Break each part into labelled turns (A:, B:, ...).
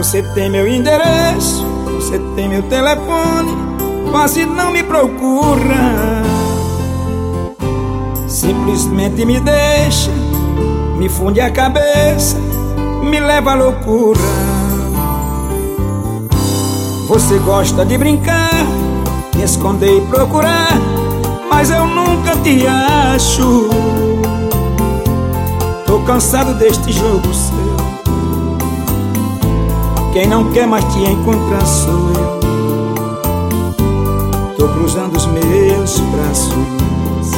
A: Você tem meu endereço, você tem meu telefone, quase não me procura. Simplesmente me deixa, me funde a cabeça, me leva à loucura. Você gosta de brincar, me esconder e procurar, mas eu nunca te acho. Tô cansado deste jogo seu. Quem não quer mais te encontrar sou eu. Tô cruzando os meus braços.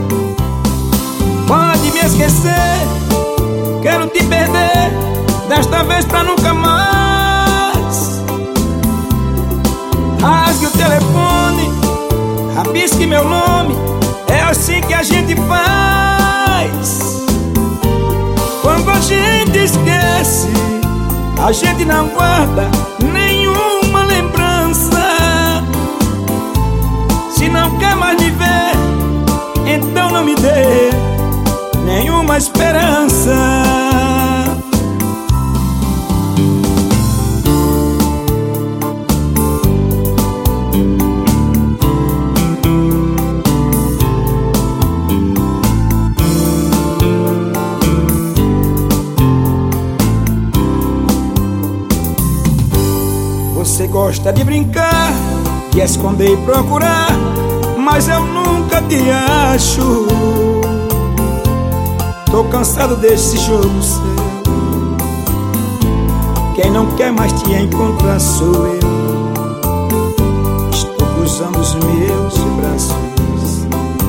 A: Pode me esquecer, quero te perder, desta vez pra nunca mais. Rasgue o telefone, rabisque meu nome, é assim que a gente faz. Quando a gente esquece, a gente não guarda nenhuma lembrança. Se não quer mais me ver, então não me dê nenhuma esperança. Você gosta de brincar, de esconder e procurar, mas eu nunca te acho. Tô cansado desse jogo seu. Quem não quer mais te encontrar sou eu. Estou cruzando os meus braços.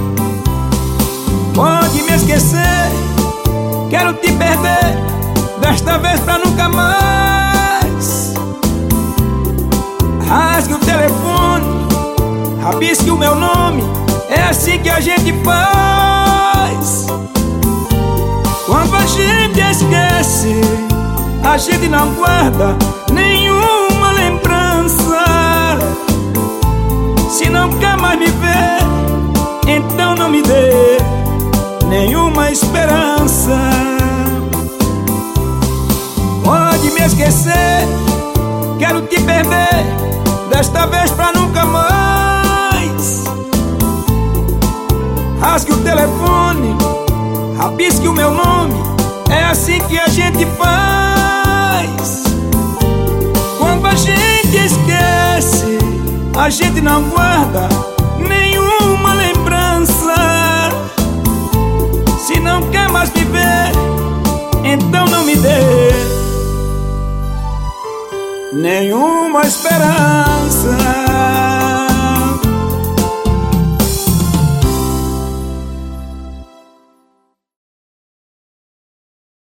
A: Pode me esquecer, quero te perder, desta vez pra nunca mais. Rasgue o telefone, rabisque o meu nome, é assim que a gente faz. Quando a gente esquece, a gente não guarda nenhuma lembrança. Se não quer mais me ver, então não me dê nenhuma esperança. Pode me esquecer, quero te perder, desta vez pra nunca mais. Rasgue o telefone, rabisque o meu nome, é assim que a gente faz. Quando a gente esquece, a gente não guarda nenhuma lembrança. Se não quer mais me ver, então não me dê nenhuma esperança.